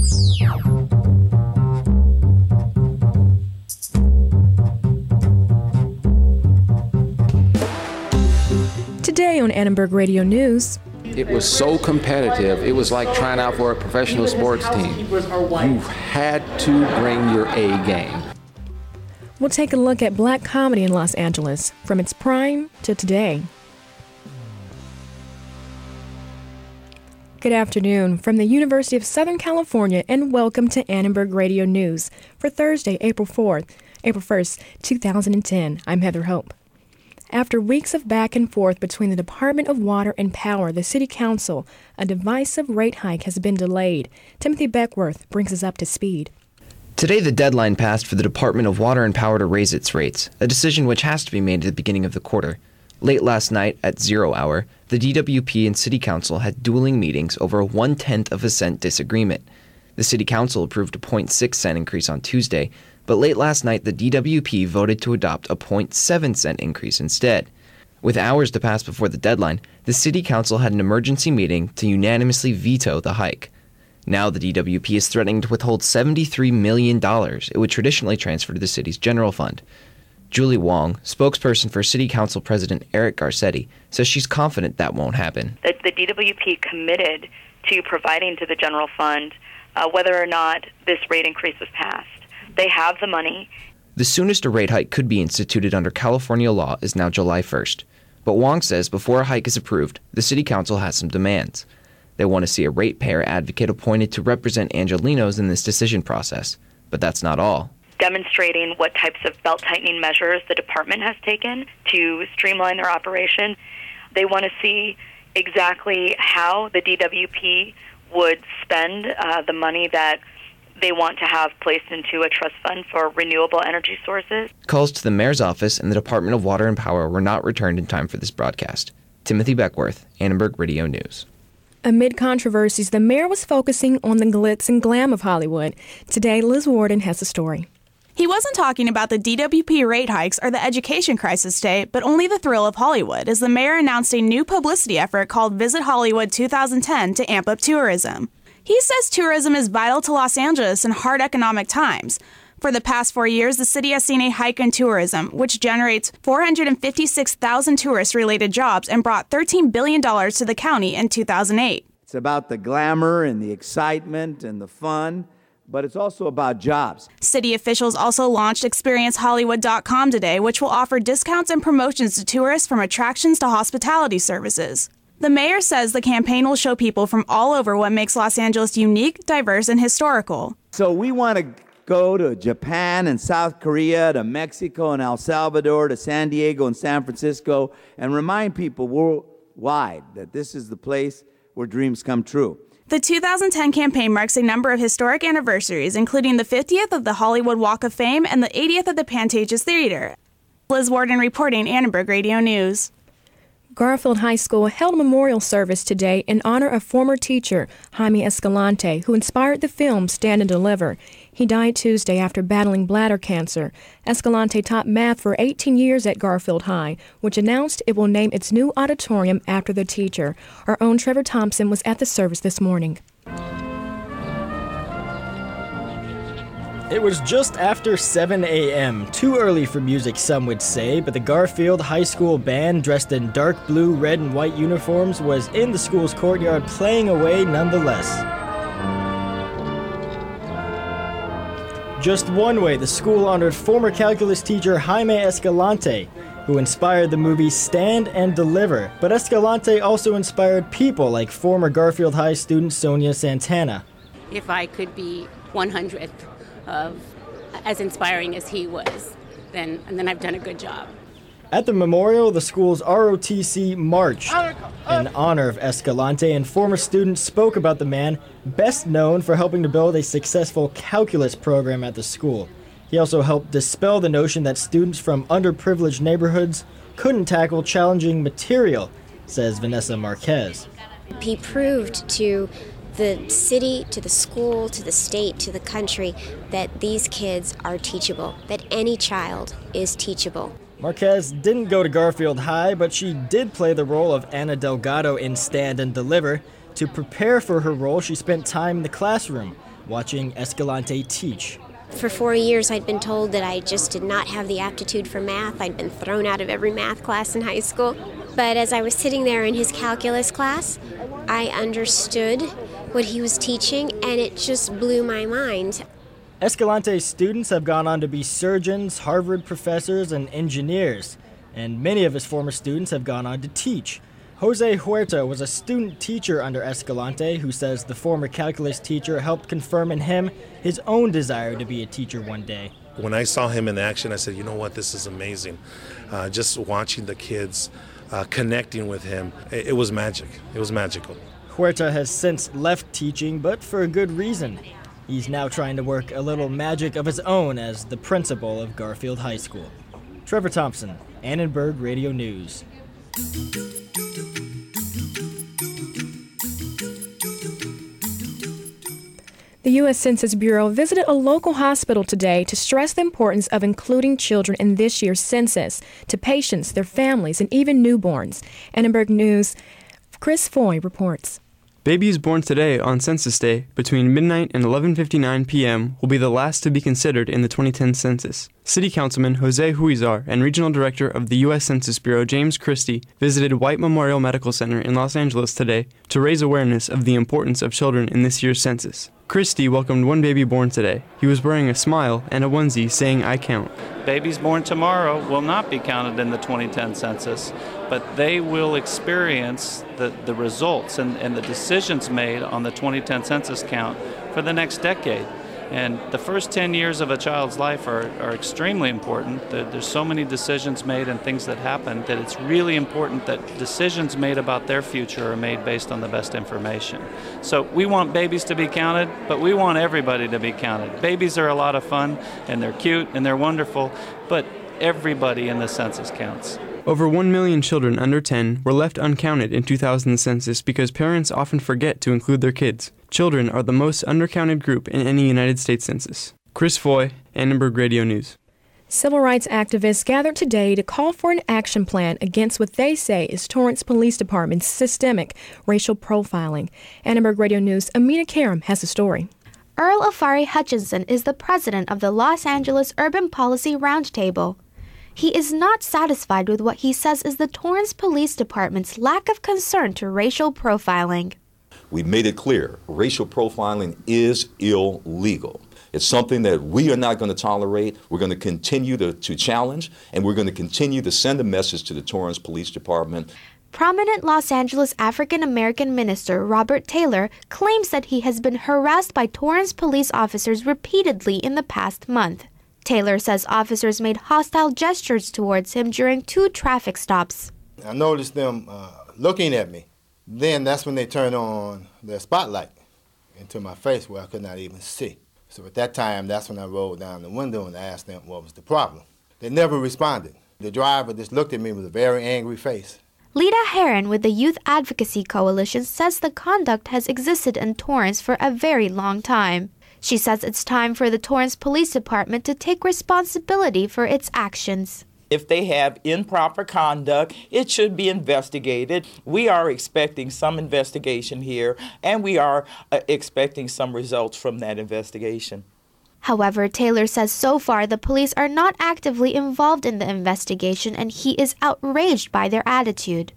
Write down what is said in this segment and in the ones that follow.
Today on Annenberg Radio News. It was so competitive, it was like trying out for a professional sports team. You had to bring your A game. We'll take a look at black comedy in Los Angeles, from its prime to today. Good afternoon from the University of Southern California, and welcome to Annenberg Radio News for Thursday, April 1st, 2010. I'm Heather Hope. After weeks of back and forth between the Department of Water and Power, the City Council, a divisive rate hike has been delayed. Timothy Beckworth brings us up to speed. Today, the deadline passed for the Department of Water and Power to raise its rates, a decision which has to be made at the beginning of the quarter. Late last night, at 0 hour, the DWP and City Council had dueling meetings over a 1/10 of a cent disagreement. The City Council approved a 0.6 cent increase on Tuesday, but late last night, the DWP voted to adopt a 0.7 cent increase instead. With hours to pass before the deadline, the City Council had an emergency meeting to unanimously veto the hike. Now the DWP is threatening to withhold $73 million it would traditionally transfer to the city's general fund. Julie Wong, spokesperson for City Council President Eric Garcetti, says she's confident that won't happen. The DWP committed to providing to the general fund whether or not this rate increase was passed. They have the money. The soonest a rate hike could be instituted under California law is now July 1st. But Wong says before a hike is approved, the City Council has some demands. They want to see a ratepayer advocate appointed to represent Angelenos in this decision process. But that's not all. Demonstrating what types of belt-tightening measures the department has taken to streamline their operation. They want to see exactly how the DWP would spend the money that they want to have placed into a trust fund for renewable energy sources. Calls to the mayor's office and the Department of Water and Power were not returned in time for this broadcast. Timothy Beckworth, Annenberg Radio News. Amid controversies, the mayor was focusing on the glitz and glam of Hollywood. Today, Liz Warden has the story. He wasn't talking about the DWP rate hikes or the education crisis today, but only the thrill of Hollywood, as the mayor announced a new publicity effort called Visit Hollywood 2010 to amp up tourism. He says tourism is vital to Los Angeles in hard economic times. For the past 4 years, the city has seen a hike in tourism, which generates 456,000 tourist-related jobs and brought $13 billion to the county in 2008. It's about the glamour and the excitement and the fun, but it's also about jobs. City officials also launched ExperienceHollywood.com today, which will offer discounts and promotions to tourists from attractions to hospitality services. The mayor says the campaign will show people from all over what makes Los Angeles unique, diverse, and historical. So we want to go to Japan and South Korea, to Mexico and El Salvador, to San Diego and San Francisco, and remind people worldwide that this is the place where dreams come true. The 2010 campaign marks a number of historic anniversaries, including the 50th of the Hollywood Walk of Fame and the 80th of the Pantages Theater. Liz Warden reporting, Annenberg Radio News. Garfield High School held a memorial service today in honor of former teacher Jaime Escalante, who inspired the film Stand and Deliver. He died Tuesday after battling bladder cancer. Escalante taught math for 18 years at Garfield High, which announced it will name its new auditorium after the teacher. Our own Trevor Thompson was at the service this morning. It was just after 7 a.m., too early for music some would say, but the Garfield High School band dressed in dark blue, red, and white uniforms was in the school's courtyard playing away nonetheless. Just one way, the school honored former calculus teacher Jaime Escalante, who inspired the movie Stand and Deliver, but Escalante also inspired people like former Garfield High student Sonia Santana. If I could be 100th of as inspiring as he was, then I've done a good job. At the memorial, the school's ROTC marched in honor of Escalante, and former students spoke about the man best known for helping to build a successful calculus program at the school. He also helped dispel the notion that students from underprivileged neighborhoods couldn't tackle challenging material, says Vanessa Marquez. He proved to the city, to the school, to the state, to the country, that these kids are teachable, that any child is teachable. Marquez didn't go to Garfield High, but she did play the role of Anna Delgado in Stand and Deliver. To prepare for her role, she spent time in the classroom, watching Escalante teach. For 4 years, I'd been told that I just did not have the aptitude for math. I'd been thrown out of every math class in high school. But as I was sitting there in his calculus class, I understood what he was teaching, and it just blew my mind. Escalante's students have gone on to be surgeons, Harvard professors, and engineers, and many of his former students have gone on to teach. Jose Huerta was a student teacher under Escalante who says the former calculus teacher helped confirm in him his own desire to be a teacher one day. When I saw him in action, I said, you know what, this is amazing. Just watching the kids, connecting with him, it was magic. It was magical. Huerta has since left teaching, but for a good reason. He's now trying to work a little magic of his own as the principal of Garfield High School. Trevor Thompson, Annenberg Radio News. The U.S. Census Bureau visited a local hospital today to stress the importance of including children in this year's census to patients, their families, and even newborns. Annenberg News' Chris Foy reports. Babies born today on Census Day between midnight and 11:59 p.m. will be the last to be considered in the 2010 census. City Councilman Jose Huizar and Regional Director of the U.S. Census Bureau James Christie visited White Memorial Medical Center in Los Angeles today to raise awareness of the importance of children in this year's census. Christie welcomed one baby born today. He was wearing a smile and a onesie saying, "I count." Babies born tomorrow will not be counted in the 2010 census, but they will experience the results and the decisions made on the 2010 census count for the next decade. And the first 10 years of a child's life are extremely important. There's so many decisions made and things that happen that it's really important that decisions made about their future are made based on the best information. So we want babies to be counted, but we want everybody to be counted. Babies are a lot of fun, and they're cute, and they're wonderful, but everybody in the census counts. Over 1 million children under 10 were left uncounted in 2000 census because parents often forget to include their kids. Children are the most undercounted group in any United States census. Chris Foy, Annenberg Radio News. Civil rights activists gathered today to call for an action plan against what they say is Torrance Police Department's systemic racial profiling. Annenberg Radio News' Amina Karam has the story. Earl Afari Hutchinson is the president of the Los Angeles Urban Policy Roundtable. He is not satisfied with what he says is the Torrance Police Department's lack of concern to racial profiling. We've made it clear, racial profiling is illegal. It's something that we are not going to tolerate. We're going to continue to challenge, and we're going to continue to send a message to the Torrance Police Department. Prominent Los Angeles African-American minister Robert Taylor claims that he has been harassed by Torrance police officers repeatedly in the past month. Taylor says officers made hostile gestures towards him during 2 traffic stops. I noticed them looking at me. Then that's when they turned on their spotlight into my face where I could not even see. So at that time, that's when I rolled down the window and asked them what was the problem. They never responded. The driver just looked at me with a very angry face. Lita Heron with the Youth Advocacy Coalition says the conduct has existed in Torrance for a very long time. She says it's time for the Torrance Police Department to take responsibility for its actions. If they have improper conduct, it should be investigated. We are expecting some investigation here, and we are expecting some results from that investigation. However, Taylor says so far the police are not actively involved in the investigation, and he is outraged by their attitude.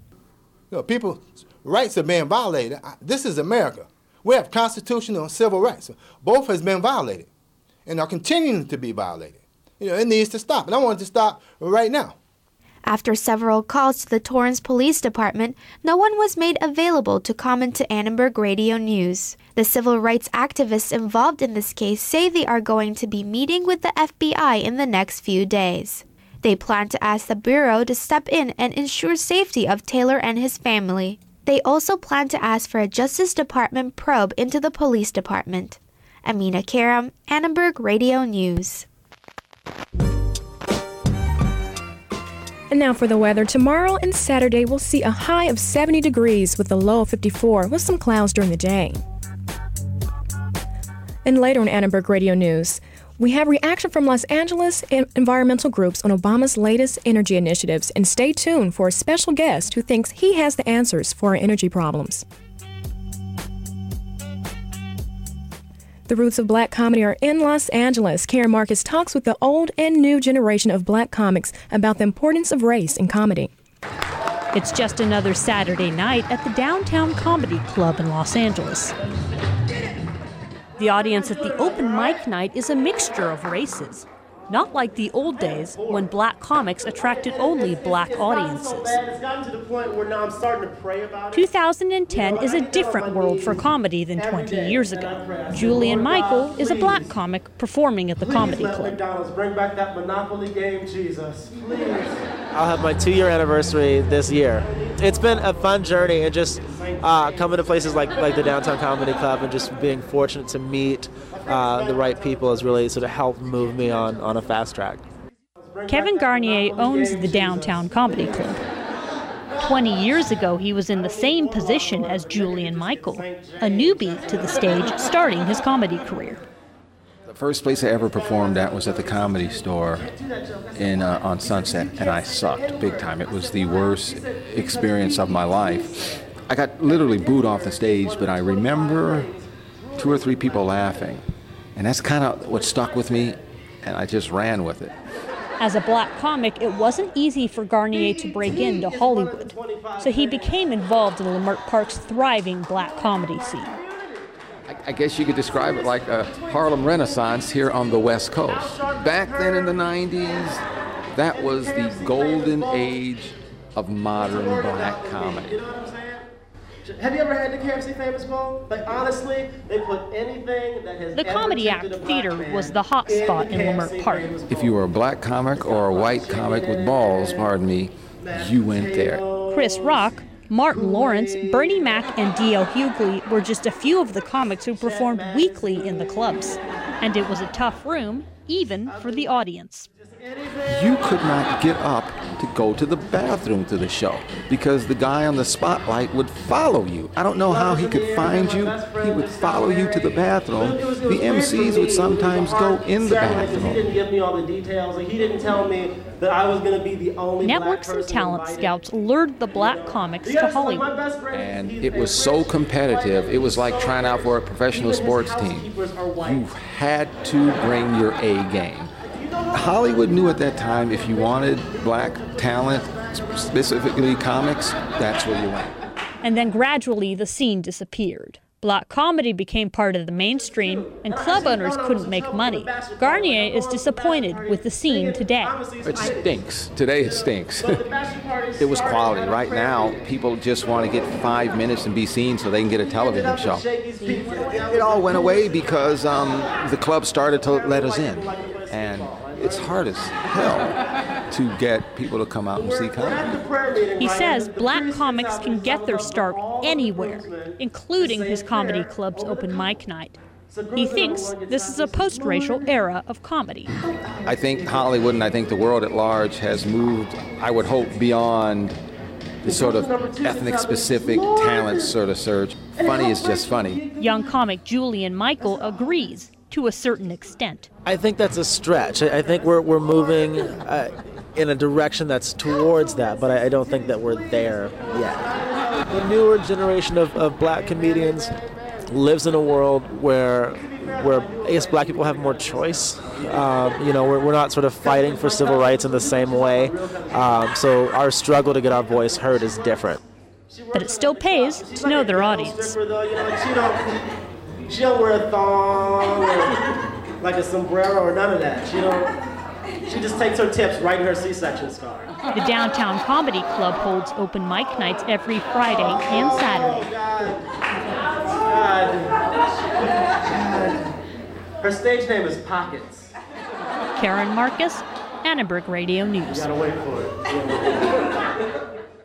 People's rights are being violated. This is America. We have constitutional and civil rights. Both has been violated and are continuing to be violated. It needs to stop, and I want it to stop right now. After several calls to the Torrance Police Department, no one was made available to comment to Annenberg Radio News. The civil rights activists involved in this case say they are going to be meeting with the FBI in the next few days. They plan to ask the Bureau to step in and ensure safety of Taylor and his family. They also plan to ask for a Justice Department probe into the police department. Amina Karam, Annenberg Radio News. And now for the weather. Tomorrow and Saturday, we'll see a high of 70 degrees with a low of 54 with some clouds during the day. And later on Annenberg Radio News, we have reaction from Los Angeles environmental groups on Obama's latest energy initiatives. And stay tuned for a special guest who thinks he has the answers for our energy problems. The roots of black comedy are in Los Angeles. Karen Marcus talks with the old and new generation of black comics about the importance of race in comedy. It's just another Saturday night at the Downtown Comedy Club in Los Angeles. The audience at the open mic night is a mixture of races. Not like the old days when black comics attracted only black audiences. 2010 is a different world for comedy than 20 years ago. Julian Michael is a black comic performing at the Comedy Club. Bring back that Monopoly game, Jesus. Please. I'll have my 2-year anniversary this year. It's been a fun journey, and just coming to places like the Downtown Comedy Club and just being fortunate to meet the right people has really sort of helped move me on a fast track. Kevin Garnier owns the Downtown Comedy Club. 20 years ago, he was in the same position as Julian Michael, a newbie to the stage starting his comedy career. The first place I ever performed at was at the Comedy Store on Sunset, and I sucked big time. It was the worst experience of my life. I got literally booed off the stage, but I remember 2 or 3 people laughing, and that's kind of what stuck with me, and I just ran with it. As a black comic, it wasn't easy for Garnier to break into Hollywood, so he became involved in Leimert Park's thriving black comedy scene. I guess you could describe it like a Harlem Renaissance here on the West Coast. Back then in the 90s, that was the golden age of modern black comedy. Have you ever had the KFC Famous Bowl? Like, honestly, they put anything that has The Comedy Act Theater was the hot spot in Leimert Park. If you were a black comic or a white comic with balls, pardon me, you went there. Chris Rock, Martin Lawrence, Bernie Mac, and D.L. Hughley were just a few of the comics who performed weekly in the clubs. And it was a tough room, even for the audience. You could not get up to go to the bathroom to the show because the guy on the spotlight would follow you. I don't know how he could find you. He would follow you to the bathroom. The MCs would sometimes go in the bathroom. He didn't give me all the details. He didn't tell me that I was going to be the only Networks and talent scouts lured the black comics to Hollywood. And it was so competitive. It was like trying out for a professional sports team. You had to bring your A game. Hollywood knew at that time if you wanted black talent, specifically comics, that's where you went. And then gradually the scene disappeared. Black comedy became part of the mainstream, and club owners couldn't make money. Garnier is disappointed with the scene today. It stinks. Today it stinks. It was quality. Right now, people just want to get 5 minutes and be seen so they can get a television show. It all went away because the club started to let us in. And it's hard as hell to get people to come out and see comedy. He says black comics can get their start anywhere, including his comedy club's open mic night. He thinks this is a post-racial era of comedy. I think Hollywood and I think the world at large has moved, I would hope, beyond the sort of ethnic-specific talent sort of surge. Funny is just funny. Young comic Julian Michael agrees to a certain extent. I think that's a stretch. I think we're moving in a direction that's towards that, but I don't think that we're there yet. The newer generation of black comedians lives in a world where I guess black people have more choice. We're not sort of fighting for civil rights in the same way. So our struggle to get our voice heard is different. But it still pays to know their audience. She don't wear a thong or like a sombrero or none of that. She just takes her tips right in her C-section scar. The Downtown Comedy Club holds open mic nights every Friday and Saturday. God. Her stage name is Pockets. Karen Marcus, Annenberg Radio News. You gotta wait for it.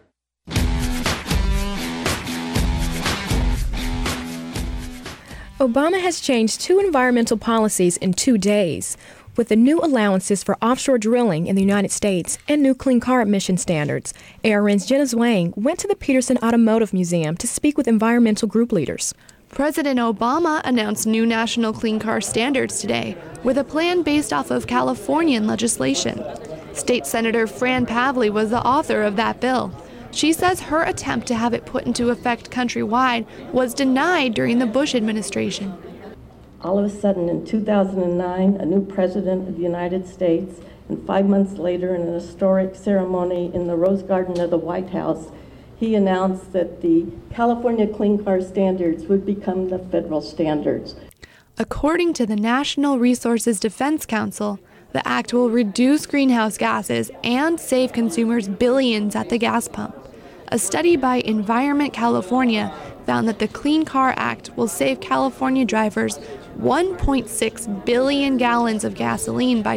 Obama has changed 2 environmental policies in 2 days, with the new allowances for offshore drilling in the United States and new clean car emission standards. ARN's Jenna Zwang went to the Peterson Automotive Museum to speak with environmental group leaders. President Obama announced new national clean car standards today, with a plan based off of Californian legislation. State Senator Fran Pavley was the author of that bill. She says her attempt to have it put into effect countrywide was denied during the Bush administration. All of a sudden, in 2009, a new president of the United States, and 5 months later, in an historic ceremony in the Rose Garden of the White House, he announced that the California Clean Car Standards would become the federal standards. According to the National Resources Defense Council, the act will reduce greenhouse gases and save consumers billions at the gas pump. A study by Environment California found that the Clean Car Act will save California drivers 1.6 billion gallons of gasoline by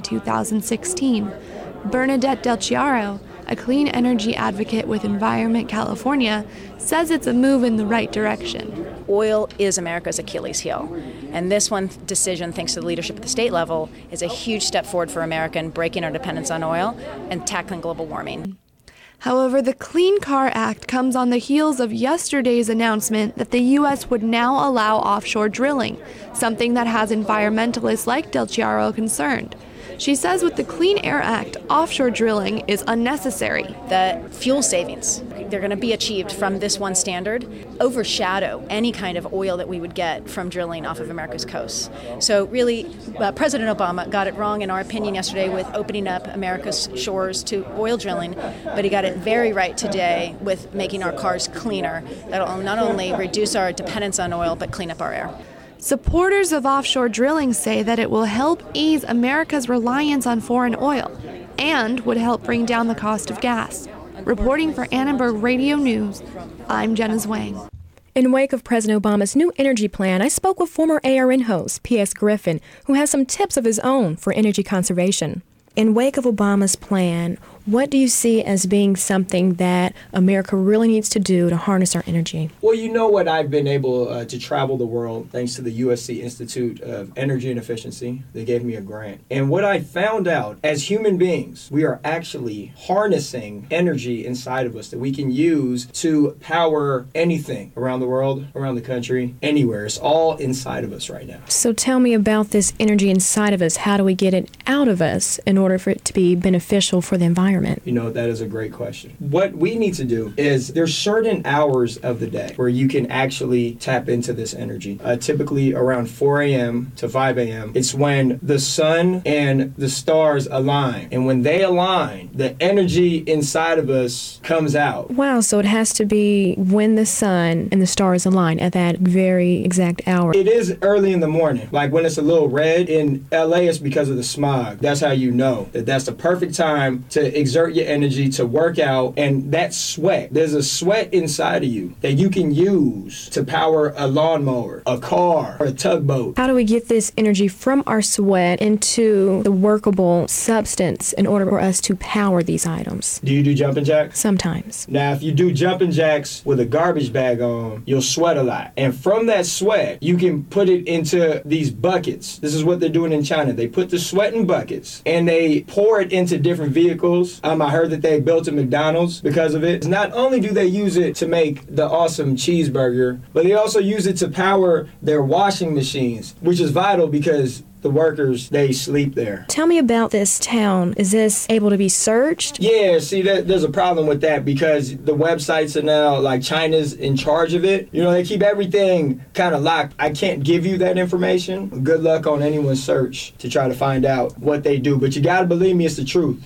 2016. Bernadette Del Chiaro, a clean energy advocate with Environment California, says it's a move in the right direction. Oil is America's Achilles heel, and this one decision, thanks to the leadership at the state level, is a huge step forward for America in breaking our dependence on oil and tackling global warming. However, the Clean Car Act comes on the heels of yesterday's announcement that the U.S. would now allow offshore drilling, something that has environmentalists like Del Chiaro concerned. She says with the Clean Air Act, offshore drilling is unnecessary. The fuel savings, they're going to be achieved from this one standard, overshadow any kind of oil that we would get from drilling off of America's coasts. So really, President Obama got it wrong, in our opinion, yesterday with opening up America's shores to oil drilling, but he got it very right today with making our cars cleaner. That'll not only reduce our dependence on oil, but clean up our air. Supporters of offshore drilling say that it will help ease America's reliance on foreign oil and would help bring down the cost of gas. Reporting for Annenberg Radio News, I'm Jenna Zwang. In wake of President Obama's new energy plan, I spoke with former ARN host P.S. Griffin, who has some tips of his own for energy conservation. In wake of Obama's plan, what do you see as being something that America really needs to do to harness our energy? Well, you know what, I've been able to travel the world thanks to the USC Institute of Energy and Efficiency. They gave me a grant. And what I found out, as human beings, we are actually harnessing energy inside of us that we can use to power anything around the world, around the country, anywhere. It's all inside of us right now. So tell me about this energy inside of us. How do we get it out of us in order for it to be beneficial for the environment? You know, that is a great question. What we need to do is there's certain hours of the day where you can actually tap into this energy. Typically around 4 a.m. to 5 a.m. It's when the sun and the stars align. And when they align, the energy inside of us comes out. Wow, so it has to be when the sun and the stars align at that very exact hour. It is early in the morning. Like when it's a little red in LA, it's because of the smog. That's how you know that that's the perfect time to exert your energy, to work out. And that sweat, there's a sweat inside of you that you can use to power a lawnmower, a car, or a tugboat. How do we get this energy from our sweat into the workable substance in order for us to power these items? Do you do jumping jacks? Sometimes. Now, if you do jumping jacks with a garbage bag on, you'll sweat a lot. And from that sweat, you can put it into these buckets. This is what they're doing in China. They put the sweat in buckets and they pour it into different vehicles. I heard that they built a McDonald's because of it. Not only do they use it to make the awesome cheeseburger, but they also use it to power their washing machines, which is vital because the workers, they sleep there. Tell me about this town. Is this able to be searched? Yeah, see, there's a problem with that because the websites are now, like, China's in charge of it. You know, they keep everything kind of locked. I can't give you that information. Good luck on anyone's search to try to find out what they do, but you gotta believe me, it's the truth.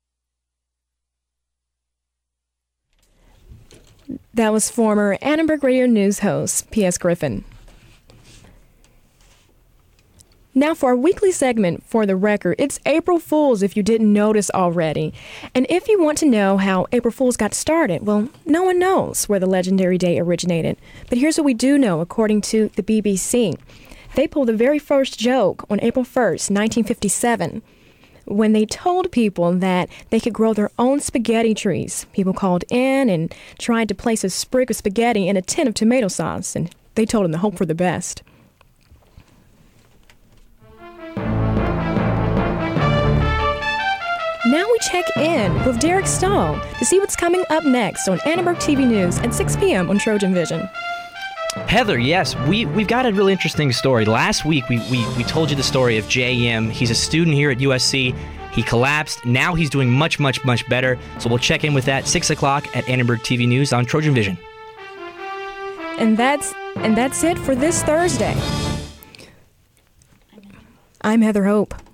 That was former Annenberg Radio News host P.S. Griffin. Now for our weekly segment, For the Record. It's April Fool's if you didn't notice already. And if you want to know how April Fool's got started, well, no one knows where the legendary day originated. But here's what we do know, according to the BBC. They pulled the very first joke on April 1st, 1957. When they told people that they could grow their own spaghetti trees. People called in and tried to place a sprig of spaghetti in a tin of tomato sauce, and they told them to hope for the best. Now we check in with Derek Stahl to see what's coming up next on Annenberg TV News at 6 p.m. on Trojan Vision. Heather, yes, we've got a really interesting story. Last week, we told you the story of J.M. He's a student here at USC. He collapsed. Now he's doing much, much, much better. So we'll check in with that 6 o'clock at Annenberg TV News on Trojan Vision. And that's it for this Thursday. I'm Heather Hope.